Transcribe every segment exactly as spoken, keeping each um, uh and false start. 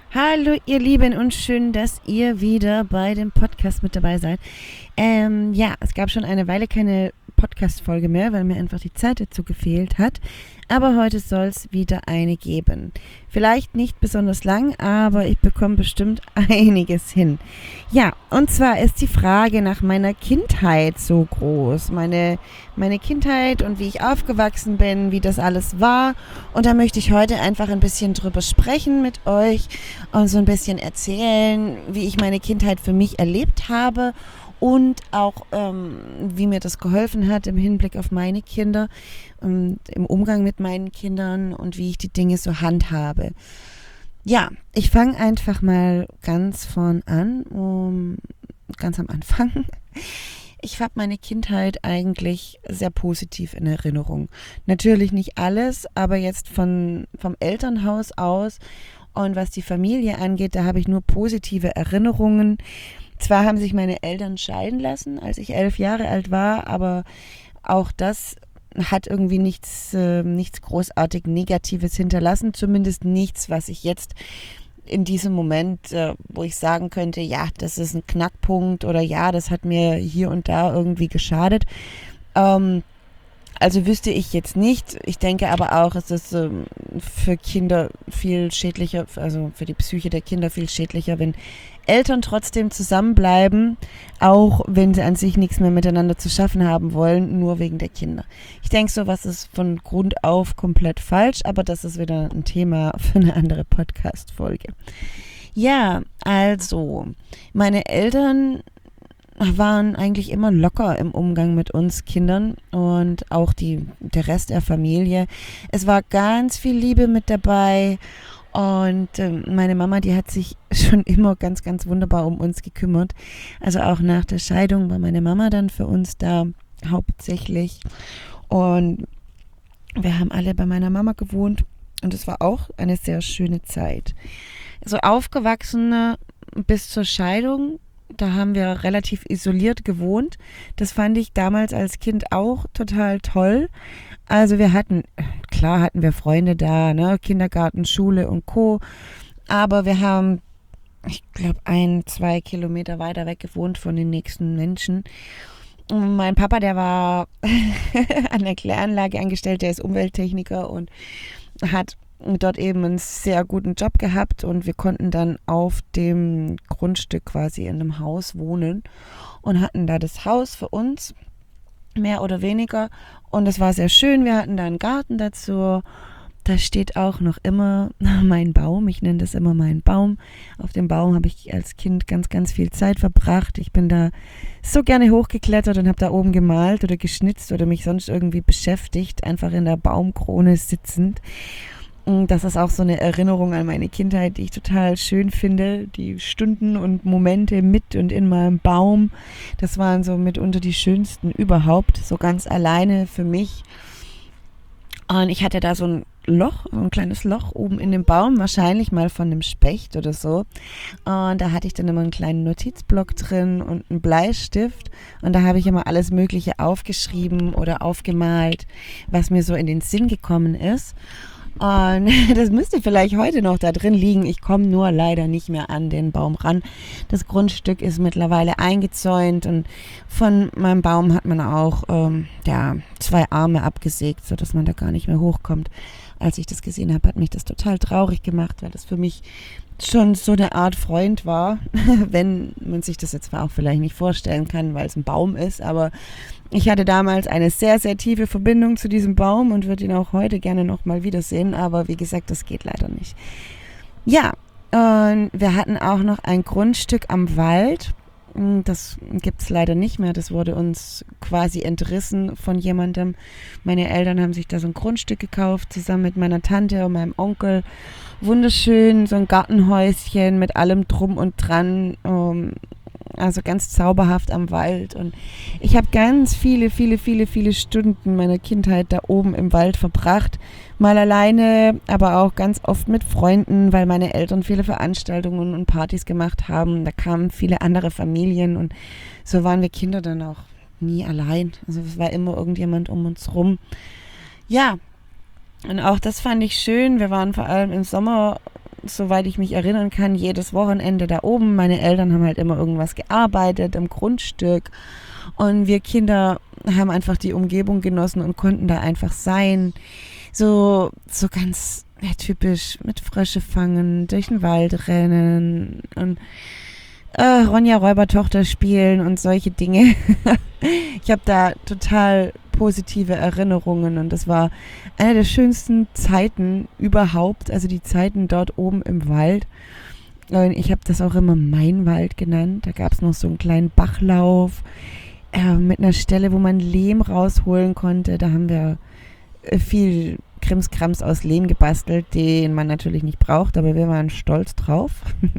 Hallo ihr Lieben und schön, dass ihr wieder bei dem Podcast mit dabei seid. Ähm, ja, es gab schon eine Weile keine Podcast-Folge mehr, weil mir einfach die Zeit dazu gefehlt hat. Aber heute soll es wieder eine geben. Vielleicht nicht besonders lang, aber ich bekomme bestimmt einiges hin. Ja, und zwar ist die Frage nach meiner Kindheit so groß. Meine, meine Kindheit und wie ich aufgewachsen bin, wie das alles war. Und da möchte ich heute einfach ein bisschen drüber sprechen mit euch und so ein bisschen erzählen, wie ich meine Kindheit für mich erlebt habe und auch ähm, wie mir das geholfen hat im Hinblick auf meine Kinder und im Umgang mit meinen Kindern und wie ich die Dinge so handhabe. Ja, ich fange einfach mal ganz vorn an, um, ganz am Anfang. Ich habe meine Kindheit eigentlich sehr positiv in Erinnerung. Natürlich nicht alles, aber jetzt von, vom Elternhaus aus und was die Familie angeht, da habe ich nur positive Erinnerungen. Zwar haben sich meine Eltern scheiden lassen, als ich elf Jahre alt war, aber auch das hat irgendwie nichts, äh, nichts großartig Negatives hinterlassen, zumindest nichts, was ich jetzt in diesem Moment, äh, wo ich sagen könnte, ja, das ist ein Knackpunkt oder ja, das hat mir hier und da irgendwie geschadet. Ähm, also wüsste ich jetzt nicht. Ich denke aber auch, es ist ähm, für Kinder viel schädlicher, also für die Psyche der Kinder viel schädlicher, wenn Eltern trotzdem zusammenbleiben, auch wenn sie an sich nichts mehr miteinander zu schaffen haben wollen, nur wegen der Kinder. Ich denke, sowas ist von Grund auf komplett falsch, aber das ist wieder ein Thema für eine andere Podcast-Folge. Ja, also, meine Eltern waren eigentlich immer locker im Umgang mit uns Kindern und auch die, der Rest der Familie. Es war ganz viel Liebe mit dabei. Und äh, meine Mama, die hat sich schon immer ganz, ganz wunderbar um uns gekümmert. Also auch nach der Scheidung war meine Mama dann für uns da hauptsächlich. Und wir haben alle bei meiner Mama gewohnt. Und es war auch eine sehr schöne Zeit. Also aufgewachsen bis zur Scheidung, da haben wir relativ isoliert gewohnt. Das fand ich damals als Kind auch total toll. Also wir hatten, klar hatten wir Freunde da, ne, Kindergarten, Schule und Co. Aber wir haben, ich glaube, ein, zwei Kilometer weiter weg gewohnt von den nächsten Menschen. Und mein Papa, der war an der Kläranlage angestellt, der ist Umwelttechniker und hat dort eben einen sehr guten Job gehabt und wir konnten dann auf dem Grundstück quasi in einem Haus wohnen und hatten da das Haus für uns, mehr oder weniger. Und es war sehr schön. Wir hatten da einen Garten dazu. Da steht auch noch immer mein Baum. Ich nenne das immer meinen Baum. Auf dem Baum habe ich als Kind ganz, ganz viel Zeit verbracht. Ich bin da so gerne hochgeklettert und habe da oben gemalt oder geschnitzt oder mich sonst irgendwie beschäftigt, einfach in der Baumkrone sitzend. Das ist auch so eine Erinnerung an meine Kindheit, die ich total schön finde. Die Stunden und Momente mit und in meinem Baum, das waren so mitunter die schönsten überhaupt, so ganz alleine für mich. Und ich hatte da so ein Loch, so ein kleines Loch oben in dem Baum, wahrscheinlich mal von einem Specht oder so. Und da hatte ich dann immer einen kleinen Notizblock drin und einen Bleistift. Und da habe ich immer alles Mögliche aufgeschrieben oder aufgemalt, was mir so in den Sinn gekommen ist. Und das müsste vielleicht heute noch da drin liegen. Ich komme nur leider nicht mehr an den Baum ran. Das Grundstück ist mittlerweile eingezäunt und von meinem Baum hat man auch ähm, ja, zwei Arme abgesägt, sodass man da gar nicht mehr hochkommt. Als ich das gesehen habe, hat mich das total traurig gemacht, weil das für mich schon so eine Art Freund war, wenn man sich das jetzt zwar auch vielleicht nicht vorstellen kann, weil es ein Baum ist, aber ich hatte damals eine sehr, sehr tiefe Verbindung zu diesem Baum und würde ihn auch heute gerne nochmal wiedersehen, aber wie gesagt, das geht leider nicht. Ja, und wir hatten auch noch ein Grundstück am Wald. Das gibt es leider nicht mehr. Das wurde uns quasi entrissen von jemandem. Meine Eltern haben sich da so ein Grundstück gekauft, zusammen mit meiner Tante und meinem Onkel. Wunderschön, so ein Gartenhäuschen mit allem drum und dran. Also ganz zauberhaft am Wald. Und ich habe ganz viele, viele, viele, viele Stunden meiner Kindheit da oben im Wald verbracht. Mal alleine, aber auch ganz oft mit Freunden, weil meine Eltern viele Veranstaltungen und Partys gemacht haben. Da kamen viele andere Familien und so waren wir Kinder dann auch nie allein. Also es war immer irgendjemand um uns rum. Ja, und auch das fand ich schön. Wir waren vor allem im Sommer soweit ich mich erinnern kann, jedes Wochenende da oben. Meine Eltern haben halt immer irgendwas gearbeitet im Grundstück und wir Kinder haben einfach die Umgebung genossen und konnten da einfach sein. So, so ganz ja, typisch mit Frösche fangen, durch den Wald rennen und äh, Ronja Räubertochter spielen und solche Dinge. Ich habe da total positive Erinnerungen und das war eine der schönsten Zeiten überhaupt, also die Zeiten dort oben im Wald. Und ich habe das auch immer mein Wald genannt. Da gab es noch so einen kleinen Bachlauf äh, mit einer Stelle, wo man Lehm rausholen konnte. Da haben wir äh, viel Krimskrams aus Lehm gebastelt, den man natürlich nicht braucht, aber wir waren stolz drauf.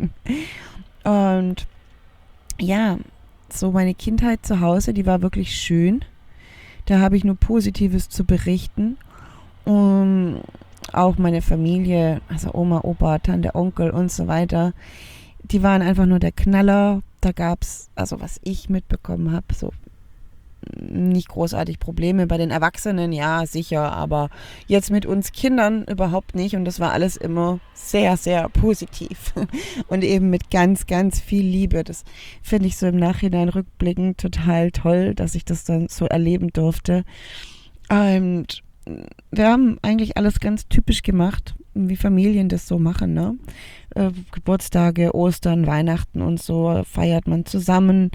Und ja, so meine Kindheit zu Hause, die war wirklich schön. Da habe ich nur Positives zu berichten. Um, auch meine Familie, also Oma, Opa, Tante, Onkel und so weiter, die waren einfach nur der Knaller. Da gab es, also was ich mitbekommen habe, so nicht großartig Probleme. Bei den Erwachsenen, ja, sicher, aber jetzt mit uns Kindern überhaupt nicht. Und das war alles immer sehr, sehr positiv. Und eben mit ganz, ganz viel Liebe. Das finde ich so im Nachhinein rückblickend total toll, dass ich das dann so erleben durfte. Und wir haben eigentlich alles ganz typisch gemacht, wie Familien das so machen, ne? Äh, Geburtstage, Ostern, Weihnachten und so feiert man zusammen.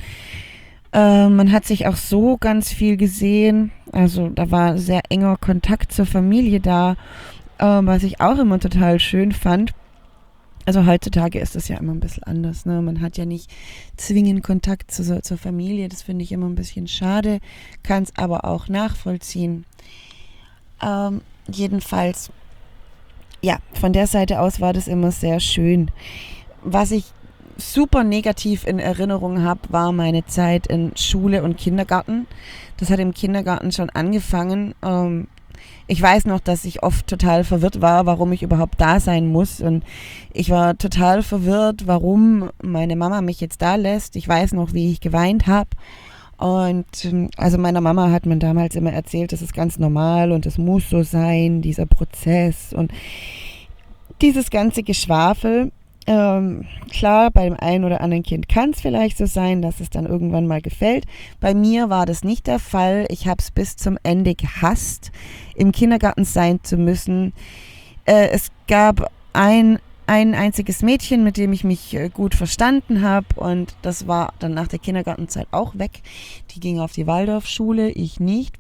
Äh, man hat sich auch so ganz viel gesehen, also da war sehr enger Kontakt zur Familie da, äh, was ich auch immer total schön fand. Also heutzutage ist das ja immer ein bisschen anders, ne? Man hat ja nicht zwingend Kontakt zu, zur Familie, das finde ich immer ein bisschen schade, kann es aber auch nachvollziehen. Ähm, jedenfalls, ja, von der Seite aus war das immer sehr schön. Was ich super negativ in Erinnerung habe, war meine Zeit in Schule und Kindergarten. Das hat im Kindergarten schon angefangen. Ähm, ich weiß noch, dass ich oft total verwirrt war, warum ich überhaupt da sein muss. Und ich war total verwirrt, warum meine Mama mich jetzt da lässt. Ich weiß noch, wie ich geweint habe. Und also meiner Mama hat man damals immer erzählt, das ist ganz normal und es muss so sein, dieser Prozess und dieses ganze Geschwafel. Ähm, klar, beim einen oder anderen Kind kann es vielleicht so sein, dass es dann irgendwann mal gefällt. Bei mir war das nicht der Fall. Ich habe es bis zum Ende gehasst, im Kindergarten sein zu müssen. Äh, es gab ein ein einziges Mädchen, mit dem ich mich gut verstanden habe und das war dann nach der Kindergartenzeit auch weg. Die ging auf die Waldorfschule, ich nicht.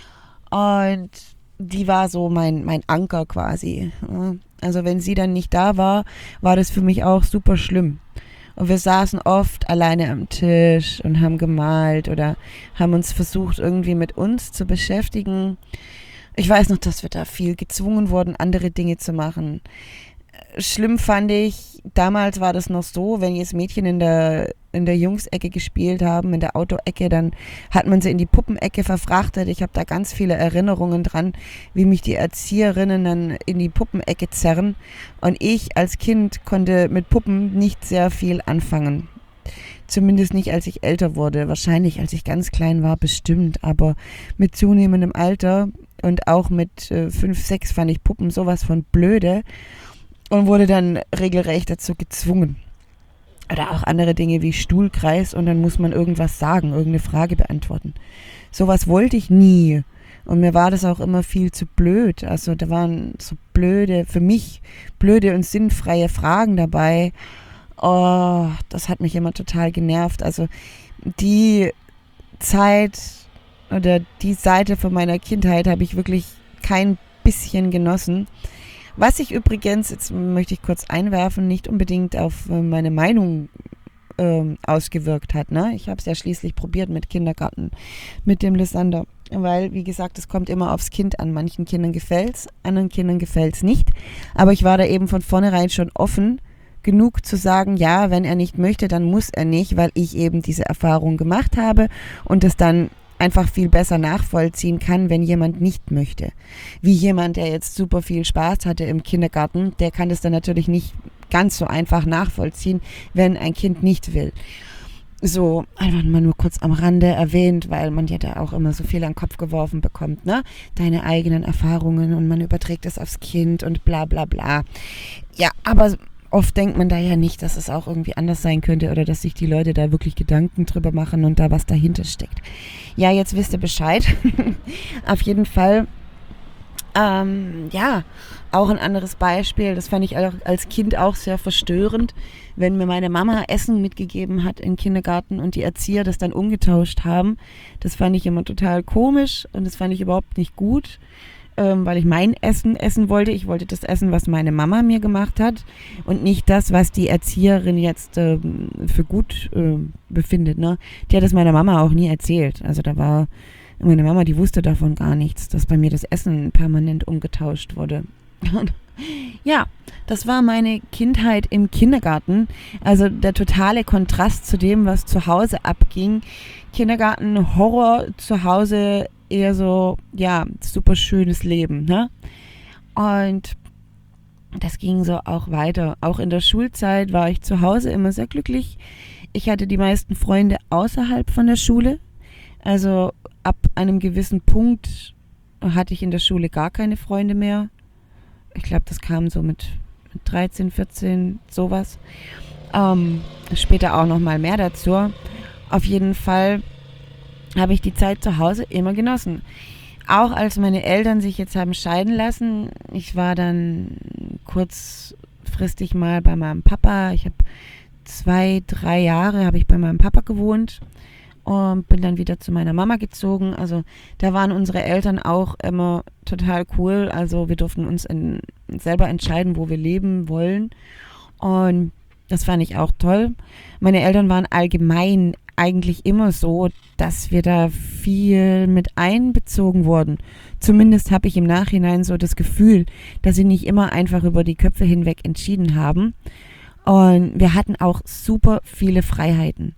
Und die war so mein, mein Anker quasi. Also wenn sie dann nicht da war, war das für mich auch super schlimm. Und wir saßen oft alleine am Tisch und haben gemalt oder haben uns versucht, irgendwie mit uns zu beschäftigen. Ich weiß noch, dass wir da viel gezwungen wurden, andere Dinge zu machen. Schlimm fand ich, damals war das noch so, wenn jetzt Mädchen in der, in der Jungsecke gespielt haben, in der Autoecke, dann hat man sie in die Puppenecke verfrachtet. Ich habe da ganz viele Erinnerungen dran, wie mich die Erzieherinnen dann in die Puppenecke zerren. Und ich als Kind konnte mit Puppen nicht sehr viel anfangen. Zumindest nicht, als ich älter wurde. Wahrscheinlich, als ich ganz klein war, bestimmt. Aber mit zunehmendem Alter und auch mit äh, fünf, sechs fand ich Puppen sowas von blöde. Und wurde dann regelrecht dazu gezwungen. Oder auch andere Dinge wie Stuhlkreis und dann muss man irgendwas sagen, irgendeine Frage beantworten. Sowas wollte ich nie. Und mir war das auch immer viel zu blöd. Also da waren so blöde, für mich blöde und sinnfreie Fragen dabei. Oh, das hat mich immer total genervt. Also die Zeit oder die Seite von meiner Kindheit habe ich wirklich kein bisschen genossen. Was sich übrigens, jetzt möchte ich kurz einwerfen, nicht unbedingt auf meine Meinung ähm, ausgewirkt hat. Ne? Ich habe es ja schließlich probiert mit Kindergarten, mit dem Lysander. Weil, wie gesagt, es kommt immer aufs Kind an. Manchen Kindern gefällt es, anderen Kindern gefällt es nicht. Aber ich war da eben von vornherein schon offen genug zu sagen, ja, wenn er nicht möchte, dann muss er nicht, weil ich eben diese Erfahrung gemacht habe und das dann einfach viel besser nachvollziehen kann, wenn jemand nicht möchte. Wie jemand, der jetzt super viel Spaß hatte im Kindergarten, der kann das dann natürlich nicht ganz so einfach nachvollziehen, wenn ein Kind nicht will. So, einfach mal nur kurz am Rande erwähnt, weil man ja da auch immer so viel an den Kopf geworfen bekommt, ne? Deine eigenen Erfahrungen und man überträgt das aufs Kind und bla bla bla. Ja, aber oft denkt man da ja nicht, dass es auch irgendwie anders sein könnte oder dass sich die Leute da wirklich Gedanken drüber machen und da was dahinter steckt. Ja, jetzt wisst ihr Bescheid. Auf jeden Fall, ähm, ja, auch ein anderes Beispiel. Das fand ich als Kind auch sehr verstörend, wenn mir meine Mama Essen mitgegeben hat im Kindergarten und die Erzieher das dann umgetauscht haben. Das fand ich immer total komisch und das fand ich überhaupt nicht gut, ähm, weil ich mein Essen essen wollte. Ich wollte das essen, was meine Mama mir gemacht hat und nicht das, was die Erzieherin jetzt ähm, für gut äh, befindet. Ne? Die hat es meiner Mama auch nie erzählt. Also da war meine Mama, die wusste davon gar nichts, dass bei mir das Essen permanent umgetauscht wurde. Und ja, das war meine Kindheit im Kindergarten. Also der totale Kontrast zu dem, was zu Hause abging. Kindergarten, Horror, zu Hause eher so, ja, super schönes Leben, ne? Und das ging so auch weiter. Auch in der Schulzeit war ich zu Hause immer sehr glücklich. Ich hatte die meisten Freunde außerhalb von der Schule. Also ab einem gewissen Punkt hatte ich in der Schule gar keine Freunde mehr. Ich glaube, das kam so mit dreizehn, vierzehn, sowas. Ähm, später auch noch mal mehr dazu. Auf jeden Fall habe ich die Zeit zu Hause immer genossen. Auch als meine Eltern sich jetzt haben scheiden lassen. Ich war dann kurzfristig mal bei meinem Papa. Ich habe zwei, drei Jahre habe ich bei meinem Papa gewohnt. Und bin dann wieder zu meiner Mama gezogen. Also da waren unsere Eltern auch immer total cool. Also wir durften uns in, selber entscheiden, wo wir leben wollen. Und das fand ich auch toll. Meine Eltern waren allgemein eigentlich immer so, dass wir da viel mit einbezogen wurden. Zumindest habe ich im Nachhinein so das Gefühl, dass sie nicht immer einfach über die Köpfe hinweg entschieden haben. Und wir hatten auch super viele Freiheiten.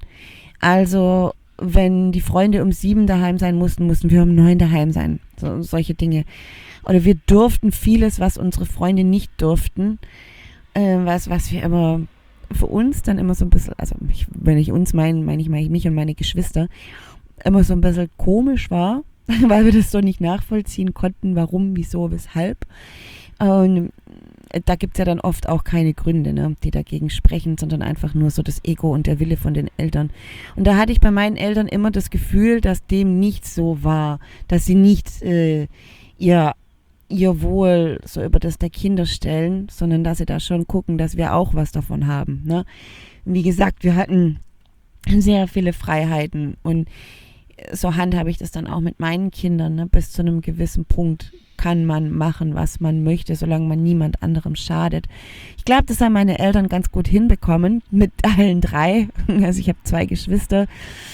Also wenn die Freunde um sieben daheim sein mussten, mussten wir um neun daheim sein. So, solche Dinge. Oder wir durften vieles, was unsere Freunde nicht durften. Äh, was, was wir immer für uns dann immer so ein bisschen, also ich, wenn ich uns meine, meine ich, meine ich mich und meine Geschwister, immer so ein bisschen komisch war, weil wir das so nicht nachvollziehen konnten, warum, wieso, weshalb. Und da gibt es ja dann oft auch keine Gründe, ne, die dagegen sprechen, sondern einfach nur so das Ego und der Wille von den Eltern. Und da hatte ich bei meinen Eltern immer das Gefühl, dass dem nicht so war, dass sie nicht äh, ihr, ihr Wohl so über das der Kinder stellen, sondern dass sie da schon gucken, dass wir auch was davon haben. Ne? Wie gesagt, wir hatten sehr viele Freiheiten und so handhabe ich das dann auch mit meinen Kindern. Ne? Bis zu einem gewissen Punkt kann man machen, was man möchte, solange man niemand anderem schadet. Ich glaube, das haben meine Eltern ganz gut hinbekommen, mit allen drei. Also ich habe zwei Geschwister.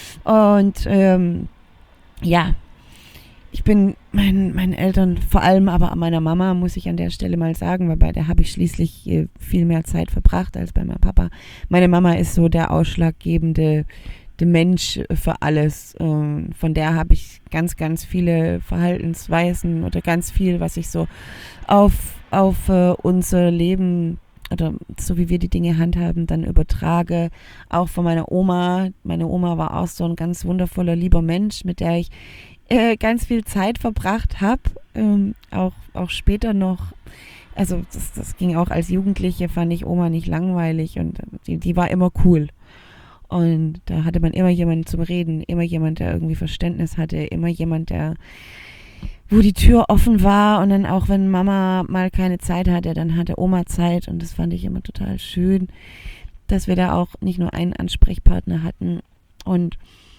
Und ähm, ja, ich bin meinen, meinen Eltern, vor allem aber meiner Mama, muss ich an der Stelle mal sagen, weil bei der habe ich schließlich äh, viel mehr Zeit verbracht als bei meinem Papa. Meine Mama ist so der ausschlaggebende der Mensch für alles. Von der habe ich ganz, ganz viele Verhaltensweisen oder ganz viel, was ich so auf, auf unser Leben oder so wie wir die Dinge handhaben, dann übertrage. Auch von meiner Oma. Meine Oma war auch so ein ganz wundervoller, lieber Mensch, mit der ich äh, ganz viel Zeit verbracht habe. Ähm, auch, auch später noch. Also das, das ging auch als Jugendliche, fand ich Oma nicht langweilig und die, die war immer cool. Und da hatte man immer jemanden zum Reden, immer jemand, der irgendwie Verständnis hatte, immer jemand, der, wo die Tür offen war und dann auch, wenn Mama mal keine Zeit hatte, dann hatte Oma Zeit und das fand ich immer total schön, dass wir da auch nicht nur einen Ansprechpartner hatten. Und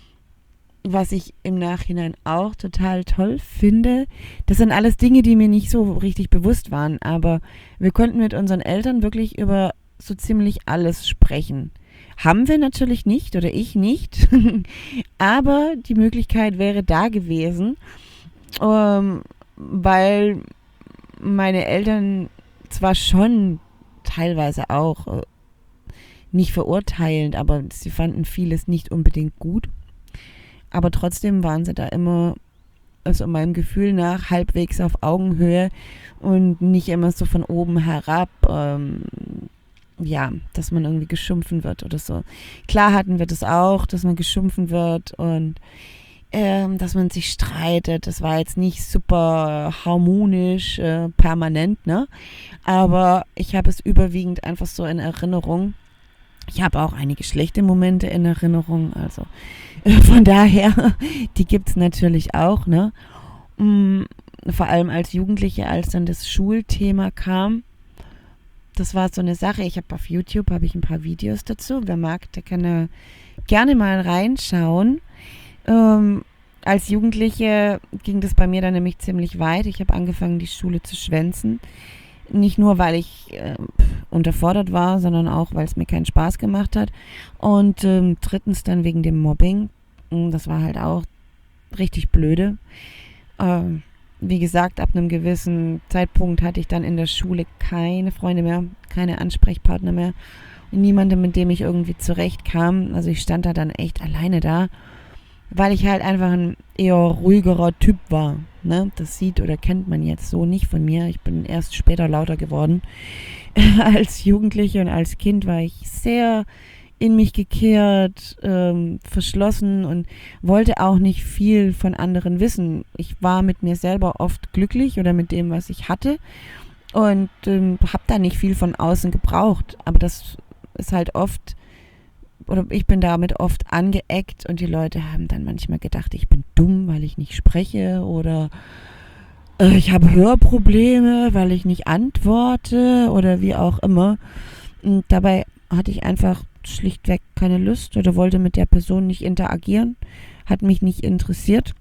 was ich im Nachhinein auch total toll finde, das sind alles Dinge, die mir nicht so richtig bewusst waren, aber wir konnten mit unseren Eltern wirklich über so ziemlich alles sprechen. Haben wir natürlich nicht oder ich nicht, aber die Möglichkeit wäre da gewesen, ähm, weil meine Eltern zwar schon teilweise auch äh, nicht verurteilend, aber sie fanden vieles nicht unbedingt gut, aber trotzdem waren sie da immer, also meinem Gefühl nach, halbwegs auf Augenhöhe und nicht immer so von oben herab, ähm, ja, dass man irgendwie geschimpfen wird oder so. Klar hatten wir das auch, dass man geschimpfen wird und ähm, dass man sich streitet. Das war jetzt nicht super harmonisch, äh, permanent, ne? Aber ich habe es überwiegend einfach so in Erinnerung. Ich habe auch einige schlechte Momente in Erinnerung, also äh, von daher, die gibt es natürlich auch, ne? Mm, vor allem als Jugendliche, als dann das Schulthema kam. Das war so eine Sache, ich habe auf YouTube habe ich ein paar Videos dazu. Wer mag, der kann äh, gerne mal reinschauen. Ähm, als Jugendliche ging das bei mir dann nämlich ziemlich weit. Ich habe angefangen, die Schule zu schwänzen. Nicht nur, weil ich äh, unterfordert war, sondern auch, weil es mir keinen Spaß gemacht hat. Und ähm, drittens dann wegen dem Mobbing. Das war halt auch richtig blöde. Ähm, wie gesagt, ab einem gewissen Zeitpunkt hatte ich dann in der Schule keine Freunde mehr, keine Ansprechpartner mehr. Und niemanden, mit dem ich irgendwie zurechtkam. Also ich stand da dann echt alleine da, weil ich halt einfach ein eher ruhigerer Typ war. Ne? Das sieht oder kennt man jetzt so nicht von mir. Ich bin erst später lauter geworden. Als Jugendliche und als Kind war ich sehr in mich gekehrt, ähm, verschlossen und wollte auch nicht viel von anderen wissen. Ich war mit mir selber oft glücklich oder mit dem, was ich hatte und ähm, habe da nicht viel von außen gebraucht. Aber das ist halt oft, oder ich bin damit oft angeeckt und die Leute haben dann manchmal gedacht, ich bin dumm, weil ich nicht spreche oder äh, ich habe Hörprobleme, weil ich nicht antworte oder wie auch immer. Und dabei hatte ich einfach schlichtweg keine Lust oder wollte mit der Person nicht interagieren, hat mich nicht interessiert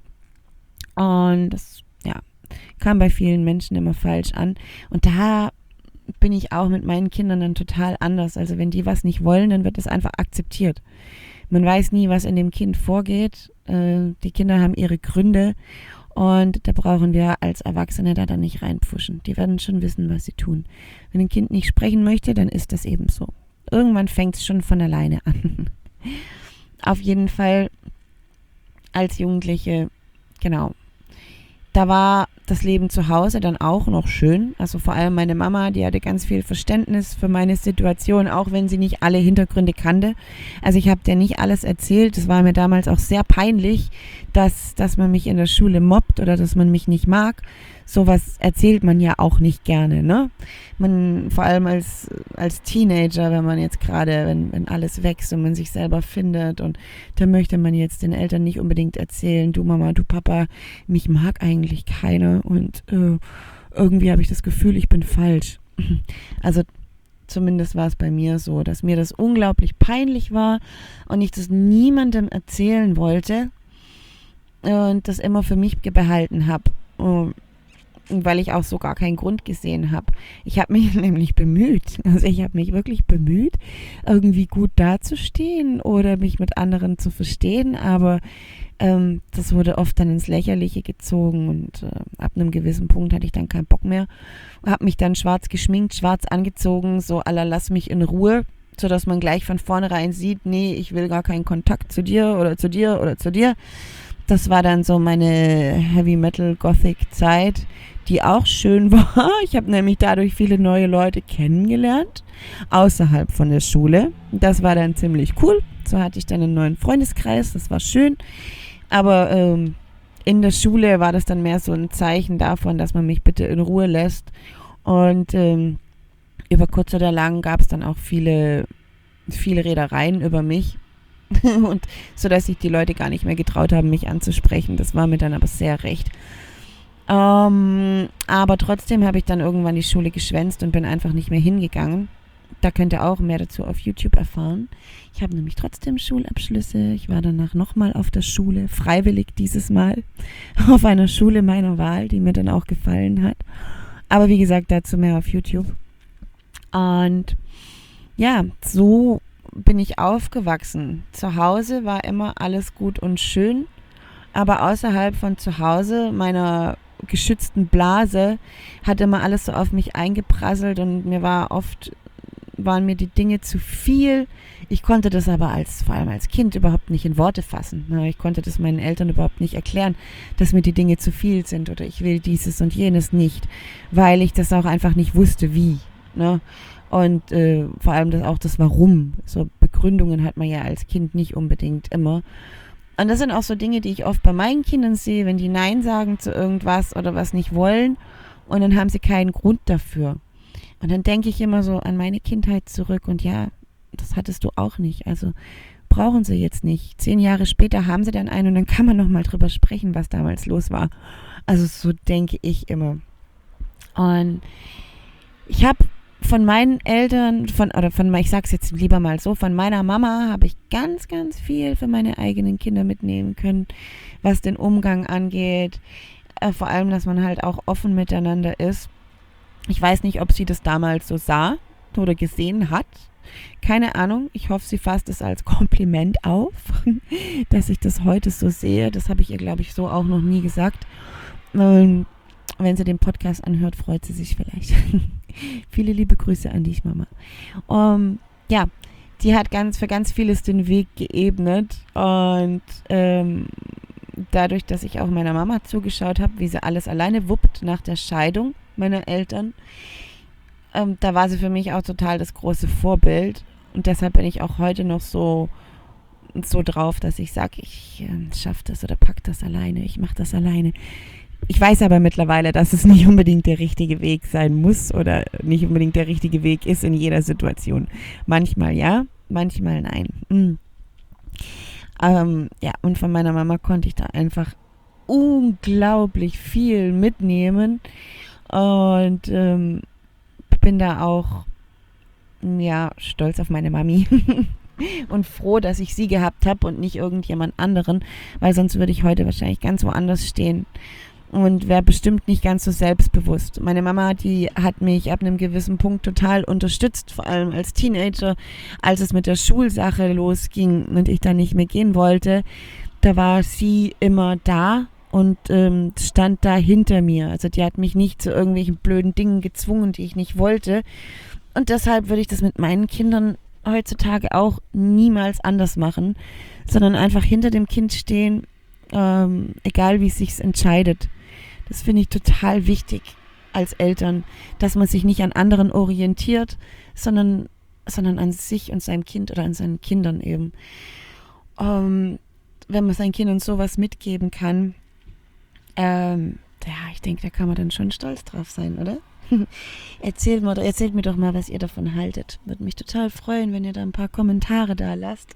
und das, ja, kam bei vielen Menschen immer falsch an und da bin ich auch mit meinen Kindern dann total anders. Also wenn die was nicht wollen, dann wird das einfach akzeptiert. Man weiß nie, was in dem Kind vorgeht. Äh, die Kinder haben ihre Gründe und da brauchen wir als Erwachsene da dann nicht reinpfuschen. Die werden schon wissen, was sie tun. Wenn ein Kind nicht sprechen möchte, dann ist das eben so. Irgendwann fängt es schon von alleine an. Auf jeden Fall als Jugendliche, genau. Da war das Leben zu Hause dann auch noch schön. Also vor allem meine Mama, die hatte ganz viel Verständnis für meine Situation, auch wenn sie nicht alle Hintergründe kannte. Also ich habe dir nicht alles erzählt. Das war mir damals auch sehr peinlich, dass, dass man mich in der Schule mobbt oder dass man mich nicht mag. Sowas erzählt man ja auch nicht gerne, ne? Man, vor allem als, als Teenager, wenn man jetzt gerade, wenn, wenn alles wächst und man sich selber findet und da möchte man jetzt den Eltern nicht unbedingt erzählen, du Mama, du Papa, mich mag eigentlich keiner und äh, irgendwie habe ich das Gefühl, ich bin falsch. Also zumindest war es bei mir so, dass mir das unglaublich peinlich war und ich das niemandem erzählen wollte und das immer für mich behalten habe. Weil ich auch so gar keinen Grund gesehen habe. Ich habe mich nämlich bemüht, also ich habe mich wirklich bemüht, irgendwie gut dazustehen oder mich mit anderen zu verstehen, aber ähm, das wurde oft dann ins Lächerliche gezogen und äh, ab einem gewissen Punkt hatte ich dann keinen Bock mehr, habe mich dann schwarz geschminkt, schwarz angezogen, so à la lass mich in Ruhe, sodass man gleich von vornherein sieht, nee, ich will gar keinen Kontakt zu dir oder zu dir oder zu dir. Das war dann so meine Heavy-Metal-Gothic-Zeit, die auch schön war. Ich habe nämlich dadurch viele neue Leute kennengelernt, außerhalb von der Schule. Das war dann ziemlich cool. So hatte ich dann einen neuen Freundeskreis, das war schön. Aber ähm, in der Schule war das dann mehr so ein Zeichen davon, dass man mich bitte in Ruhe lässt. Und ähm, über kurz oder lang gab es dann auch viele, viele Redereien über mich. Und so, dass sich die Leute gar nicht mehr getraut haben, mich anzusprechen. Das war mir dann aber sehr recht. Ähm, aber trotzdem habe ich dann irgendwann die Schule geschwänzt und bin einfach nicht mehr hingegangen. Da könnt ihr auch mehr dazu auf YouTube erfahren. Ich habe nämlich trotzdem Schulabschlüsse. Ich war danach nochmal auf der Schule, freiwillig dieses Mal, auf einer Schule meiner Wahl, die mir dann auch gefallen hat. Aber wie gesagt, dazu mehr auf YouTube. Und ja, so bin ich aufgewachsen. Zu Hause war immer alles gut und schön, aber außerhalb von zu Hause, meiner geschützten Blase, hat immer alles so auf mich eingeprasselt und mir war oft, waren mir die Dinge zu viel. Ich konnte das aber als, vor allem als Kind überhaupt nicht in Worte fassen. Ich konnte das meinen Eltern überhaupt nicht erklären, dass mir die Dinge zu viel sind oder ich will dieses und jenes nicht, weil ich das auch einfach nicht wusste, wie, ne? Und äh, vor allem das auch das Warum. So Begründungen hat man ja als Kind nicht unbedingt immer. Und das sind auch so Dinge, die ich oft bei meinen Kindern sehe, wenn die Nein sagen zu irgendwas oder was nicht wollen und dann haben sie keinen Grund dafür. Und dann denke ich immer so an meine Kindheit zurück und ja, das hattest du auch nicht. Also brauchen sie jetzt nicht. Zehn Jahre später haben sie dann einen und dann kann man nochmal drüber sprechen, was damals los war. Also so denke ich immer. Und ich habe von meinen Eltern, von oder von, ich sag's jetzt lieber mal so, von meiner Mama habe ich ganz, ganz viel für meine eigenen Kinder mitnehmen können, was den Umgang angeht. Äh, vor allem, dass man halt auch offen miteinander ist. Ich weiß nicht, ob sie das damals so sah oder gesehen hat. Keine Ahnung. Ich hoffe, sie fasst es als Kompliment auf, dass ich das heute so sehe. Das habe ich ihr, glaube ich, so auch noch nie gesagt. Und wenn sie den Podcast anhört, freut sie sich vielleicht. Viele liebe Grüße an dich, Mama. Um, ja, die hat ganz für ganz vieles den Weg geebnet. Und ähm, dadurch, dass ich auch meiner Mama zugeschaut habe, wie sie alles alleine wuppt nach der Scheidung meiner Eltern, ähm, da war sie für mich auch total das große Vorbild. Und deshalb bin ich auch heute noch so, so drauf, dass ich sage, ich äh, schaffe das oder pack das alleine, ich mache das alleine. Ich weiß aber mittlerweile, dass es nicht unbedingt der richtige Weg sein muss oder nicht unbedingt der richtige Weg ist in jeder Situation. Manchmal ja, manchmal nein. Mhm. Ähm, ja, und von meiner Mama konnte ich da einfach unglaublich viel mitnehmen und ähm, bin da auch ja, stolz auf meine Mami und froh, dass ich sie gehabt habe und nicht irgendjemand anderen, weil sonst würde ich heute wahrscheinlich ganz woanders stehen und wäre bestimmt nicht ganz so selbstbewusst. Meine Mama, die hat mich ab einem gewissen Punkt total unterstützt, vor allem als Teenager, als es mit der Schulsache losging und ich da nicht mehr gehen wollte. Da war sie immer da und ähm, stand da hinter mir. Also die hat mich nicht zu irgendwelchen blöden Dingen gezwungen, die ich nicht wollte. Und deshalb würde ich das mit meinen Kindern heutzutage auch niemals anders machen, sondern einfach hinter dem Kind stehen, ähm, egal wie es sich entscheidet. Das finde ich total wichtig als Eltern, dass man sich nicht an anderen orientiert, sondern, sondern an sich und seinem Kind oder an seinen Kindern eben. Ähm, wenn man seinen Kindern sowas mitgeben kann, ähm, ja, ich denke, da kann man dann schon stolz drauf sein, oder? Erzählt mir, erzählt mir doch mal, was ihr davon haltet. Würde mich total freuen, wenn ihr da ein paar Kommentare da lasst.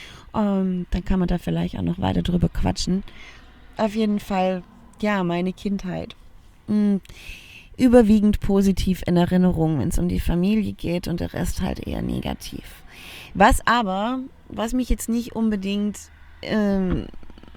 Um, dann kann man da vielleicht auch noch weiter drüber quatschen. Auf jeden Fall, ja, meine Kindheit. Mhm. Überwiegend positiv in Erinnerung, wenn es um die Familie geht und der Rest halt eher negativ. Was aber, was mich jetzt nicht unbedingt ähm,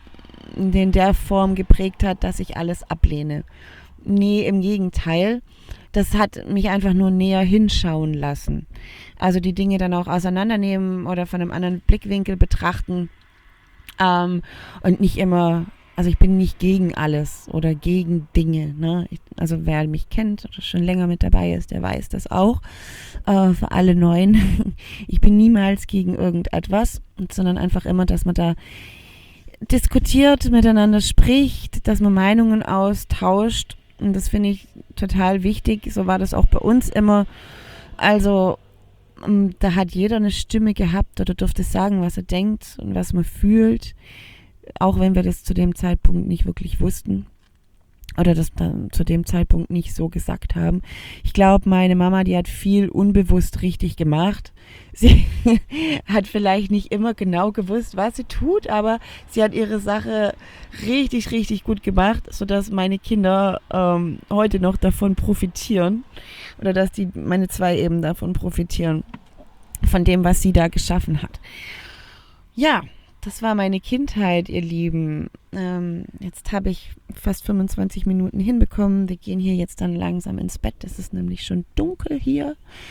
in der Form geprägt hat, dass ich alles ablehne. Nee, im Gegenteil. Das hat mich einfach nur näher hinschauen lassen. Also die Dinge dann auch auseinandernehmen oder von einem anderen Blickwinkel betrachten. Ähm, und nicht immer, also ich bin nicht gegen alles oder gegen Dinge. Ne? Ich, also wer mich kennt oder schon länger mit dabei ist, der weiß das auch. Äh, für alle Neuen. Ich bin niemals gegen irgendetwas, sondern einfach immer, dass man da diskutiert, miteinander spricht, dass man Meinungen austauscht. Und das finde ich total wichtig. So war das auch bei uns immer. Also da hat jeder eine Stimme gehabt oder durfte sagen, was er denkt und was man fühlt. Auch wenn wir das zu dem Zeitpunkt nicht wirklich wussten. Oder das dann zu dem Zeitpunkt nicht so gesagt haben. Ich glaube, meine Mama, die hat viel unbewusst richtig gemacht. Sie hat vielleicht nicht immer genau gewusst, was sie tut, aber sie hat ihre Sache richtig, richtig gut gemacht, sodass meine Kinder ähm, heute noch davon profitieren. Oder dass die meine zwei eben davon profitieren. Von dem, was sie da geschaffen hat. Ja. Das war meine Kindheit, ihr Lieben. Ähm, jetzt habe ich fast fünfundzwanzig Minuten hinbekommen. Wir gehen hier jetzt dann langsam ins Bett. Es ist nämlich schon dunkel hier.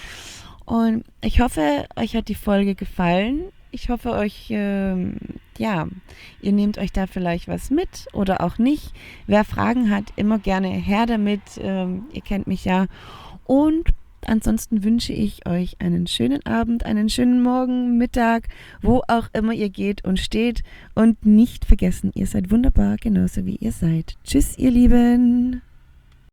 Und ich hoffe, euch hat die Folge gefallen. Ich hoffe, euch, ähm, ja, ihr nehmt euch da vielleicht was mit oder auch nicht. Wer Fragen hat, immer gerne her damit. Ähm, ihr kennt mich ja. Und ansonsten wünsche ich euch einen schönen Abend, einen schönen Morgen, Mittag, wo auch immer ihr geht und steht. Und nicht vergessen, ihr seid wunderbar, genauso wie ihr seid. Tschüss, ihr Lieben.